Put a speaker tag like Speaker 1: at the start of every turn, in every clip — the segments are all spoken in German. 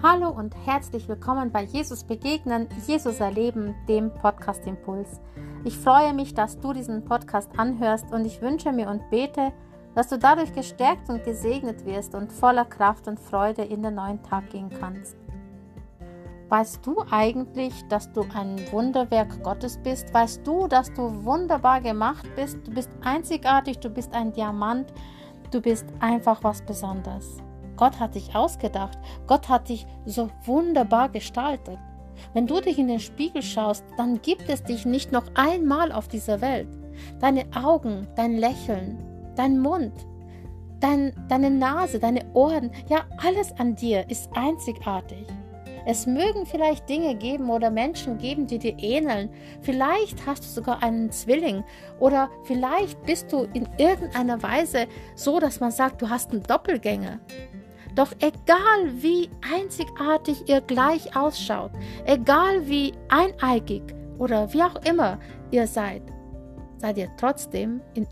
Speaker 1: Hallo und herzlich willkommen bei Jesus Begegnen, Jesus Erleben, dem Podcast Impuls. Ich freue mich, dass du diesen Podcast anhörst und ich wünsche mir und bete, dass du dadurch gestärkt und gesegnet wirst und voller Kraft und Freude in den neuen Tag gehen kannst. Weißt du eigentlich, dass du ein Wunderwerk Gottes bist? Weißt du, dass du wunderbar gemacht bist? Du bist einzigartig, du bist ein Diamant, du bist einfach was Besonderes. Gott hat dich ausgedacht. Gott hat dich so wunderbar gestaltet. Wenn du dich in den Spiegel schaust, dann gibt es dich nicht noch einmal auf dieser Welt. Deine Augen, dein Lächeln, dein Mund, deine Nase, deine Ohren, ja, alles an dir ist einzigartig. Es mögen vielleicht Dinge geben oder Menschen geben, die dir ähneln. Vielleicht hast du sogar einen Zwilling oder vielleicht bist du in irgendeiner Weise so, dass man sagt, du hast einen Doppelgänger. Doch egal wie einzigartig ihr gleich ausschaut, egal wie eineigig oder wie auch immer ihr seid ihr trotzdem in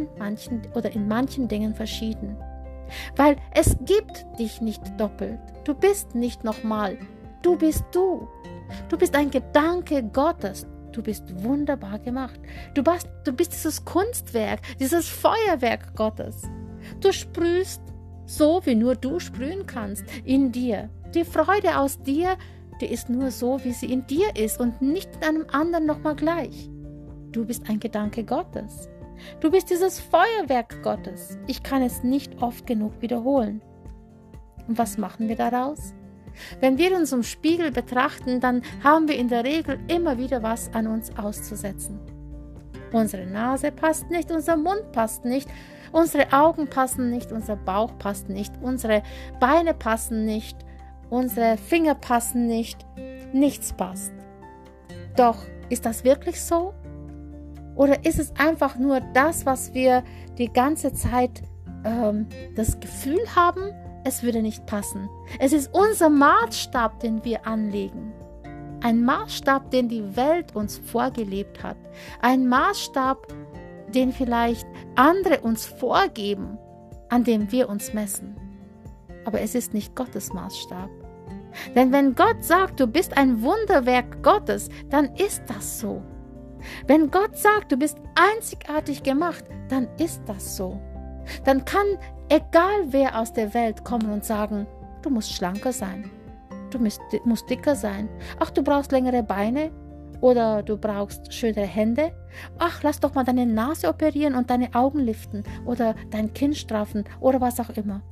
Speaker 1: manchen Dingen verschieden. Weil es gibt dich nicht doppelt. Du bist nicht nochmal. Du bist du. Du bist ein Gedanke Gottes. Du bist wunderbar gemacht. Du bist dieses Kunstwerk, dieses Feuerwerk Gottes. Du sprühst so, wie nur du sprühen kannst, in dir. Die Freude aus dir, die ist nur so, wie sie in dir ist und nicht in einem anderen nochmal gleich. Du bist ein Gedanke Gottes. Du bist dieses Feuerwerk Gottes. Ich kann es nicht oft genug wiederholen. Und was machen wir daraus? Wenn wir uns im Spiegel betrachten, dann haben wir in der Regel immer wieder was an uns auszusetzen. Unsere Nase passt nicht, unser Mund passt nicht, unsere Augen passen nicht, unser Bauch passt nicht, unsere Beine passen nicht, unsere Finger passen nicht, nichts passt. Doch, ist das wirklich so? Oder ist es einfach nur das, was wir die ganze Zeit das Gefühl haben, es würde nicht passen? Es ist unser Maßstab, den wir anlegen. Ein Maßstab, den die Welt uns vorgelebt hat. Ein Maßstab, den vielleicht andere uns vorgeben, an dem wir uns messen. Aber es ist nicht Gottes Maßstab. Denn wenn Gott sagt, du bist ein Wunderwerk Gottes, dann ist das so. Wenn Gott sagt, du bist einzigartig gemacht, dann ist das so. Dann kann egal wer aus der Welt kommen und sagen, du musst schlanker sein. Du musst dicker sein. Ach, du brauchst längere Beine oder du brauchst schönere Hände. Ach, lass doch mal deine Nase operieren und deine Augen liften oder dein Kinn straffen oder was auch immer.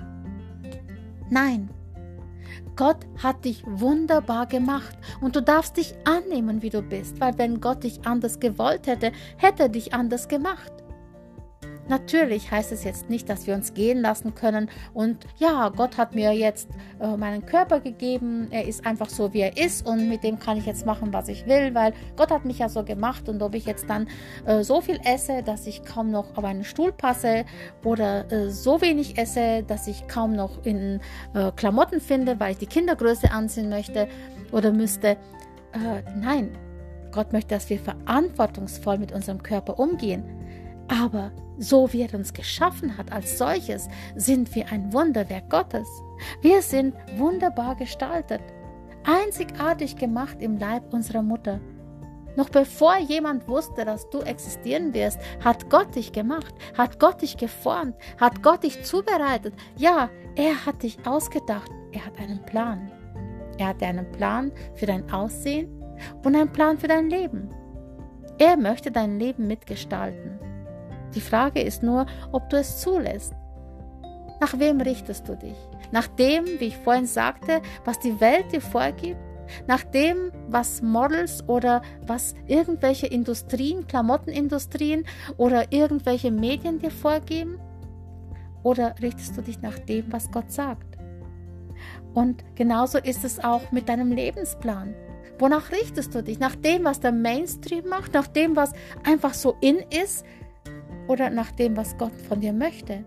Speaker 1: Nein, Gott hat dich wunderbar gemacht und du darfst dich annehmen, wie du bist, weil wenn Gott dich anders gewollt hätte, hätte er dich anders gemacht. Natürlich heißt es jetzt nicht, dass wir uns gehen lassen können und ja, Gott hat mir jetzt meinen Körper gegeben, er ist einfach so, wie er ist und mit dem kann ich jetzt machen, was ich will, weil Gott hat mich ja so gemacht und ob ich jetzt dann so viel esse, dass ich kaum noch auf einen Stuhl passe oder so wenig esse, dass ich kaum noch in Klamotten finde, weil ich die Kindergröße anziehen möchte oder müsste. Nein, Gott möchte, dass wir verantwortungsvoll mit unserem Körper umgehen. Aber so wie er uns geschaffen hat als solches, sind wir ein Wunderwerk Gottes. Wir sind wunderbar gestaltet, einzigartig gemacht im Leib unserer Mutter. Noch bevor jemand wusste, dass du existieren wirst, hat Gott dich gemacht, hat Gott dich geformt, hat Gott dich zubereitet. Ja, er hat dich ausgedacht, er hat einen Plan. Er hatte einen Plan für dein Aussehen und einen Plan für dein Leben. Er möchte dein Leben mitgestalten. Die Frage ist nur, ob du es zulässt. Nach wem richtest du dich? Nach dem, wie ich vorhin sagte, was die Welt dir vorgibt? Nach dem, was Models oder was irgendwelche Industrien, Klamottenindustrien oder irgendwelche Medien dir vorgeben? Oder richtest du dich nach dem, was Gott sagt? Und genauso ist es auch mit deinem Lebensplan. Wonach richtest du dich? Nach dem, was der Mainstream macht? Nach dem, was einfach so in ist? Oder nach dem, was Gott von dir möchte.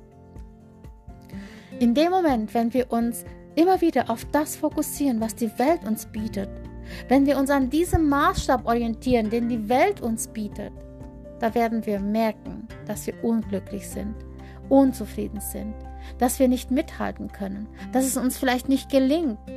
Speaker 1: In dem Moment, wenn wir uns immer wieder auf das fokussieren, was die Welt uns bietet, wenn wir uns an diesem Maßstab orientieren, den die Welt uns bietet, da werden wir merken, dass wir unglücklich sind, unzufrieden sind, dass wir nicht mithalten können, dass es uns vielleicht nicht gelingt,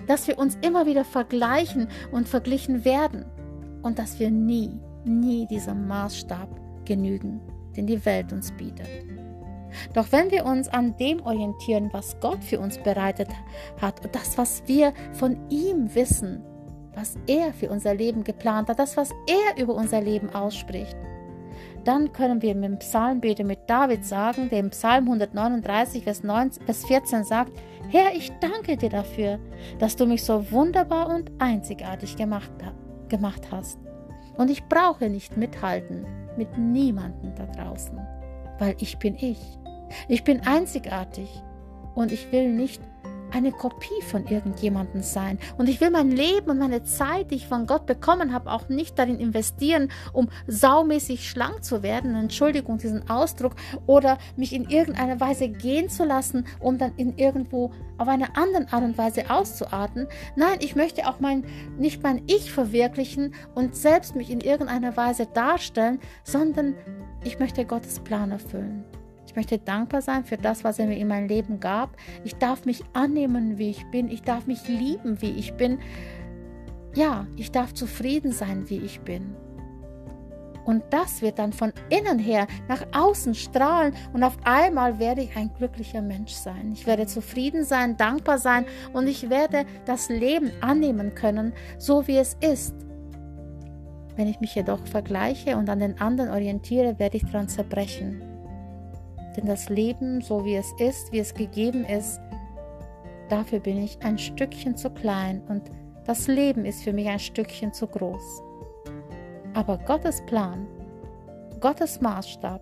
Speaker 1: dass wir uns immer wieder vergleichen und verglichen werden und dass wir nie diesem Maßstab genügen, den die Welt uns bietet. Doch wenn wir uns an dem orientieren, was Gott für uns bereitet hat und das, was wir von ihm wissen, was er für unser Leben geplant hat, das, was er über unser Leben ausspricht, dann können wir mit dem Psalmbeter mit David sagen, der im Psalm 139, Vers 14 sagt: Herr, ich danke dir dafür, dass du mich so wunderbar und einzigartig gemacht hast. Und ich brauche nicht mithalten mit niemandem da draußen, weil ich bin ich. Ich bin einzigartig und ich will nicht eine Kopie von irgendjemandem sein. Und ich will mein Leben und meine Zeit, die ich von Gott bekommen habe, auch nicht darin investieren, um saumäßig schlank zu werden, Entschuldigung diesen Ausdruck, oder mich in irgendeiner Weise gehen zu lassen, um dann irgendwo auf eine andere Art und Weise auszuarten. Nein, ich möchte auch nicht mein Ich verwirklichen und selbst mich in irgendeiner Weise darstellen, sondern ich möchte Gottes Plan erfüllen. Ich möchte dankbar sein für das, was er mir in mein Leben gab. Ich darf mich annehmen, wie ich bin. Ich darf mich lieben, wie ich bin. Ja, ich darf zufrieden sein, wie ich bin. Und das wird dann von innen her nach außen strahlen und auf einmal werde ich ein glücklicher Mensch sein. Ich werde zufrieden sein, dankbar sein und ich werde das Leben annehmen können, so wie es ist. Wenn ich mich jedoch vergleiche und an den anderen orientiere, werde ich daran zerbrechen. Denn das Leben, so wie es ist, wie es gegeben ist, dafür bin ich ein Stückchen zu klein und das Leben ist für mich ein Stückchen zu groß. Aber Gottes Plan, Gottes Maßstab,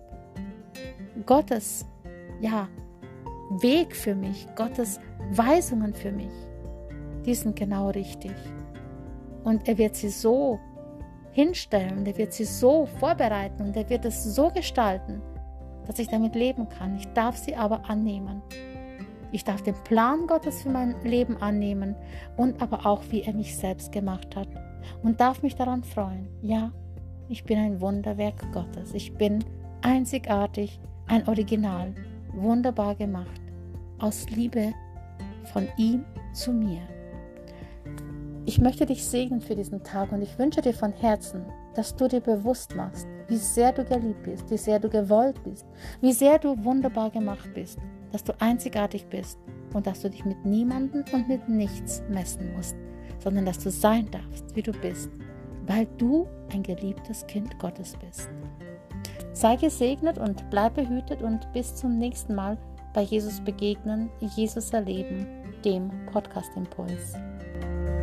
Speaker 1: Gottes Weg für mich, Gottes Weisungen für mich, die sind genau richtig. Und er wird sie so hinstellen, er wird sie so vorbereiten und er wird es so gestalten, dass ich damit leben kann. Ich darf sie aber annehmen. Ich darf den Plan Gottes für mein Leben annehmen und aber auch, wie er mich selbst gemacht hat und darf mich daran freuen. Ja, ich bin ein Wunderwerk Gottes. Ich bin einzigartig, ein Original, wunderbar gemacht, aus Liebe von ihm zu mir. Ich möchte dich segnen für diesen Tag und ich wünsche dir von Herzen, dass du dir bewusst machst, wie sehr du geliebt bist, wie sehr du gewollt bist, wie sehr du wunderbar gemacht bist, dass du einzigartig bist und dass du dich mit niemandem und mit nichts messen musst, sondern dass du sein darfst, wie du bist, weil du ein geliebtes Kind Gottes bist. Sei gesegnet und bleib behütet und bis zum nächsten Mal bei Jesus begegnen, Jesus erleben, dem Podcast Impuls.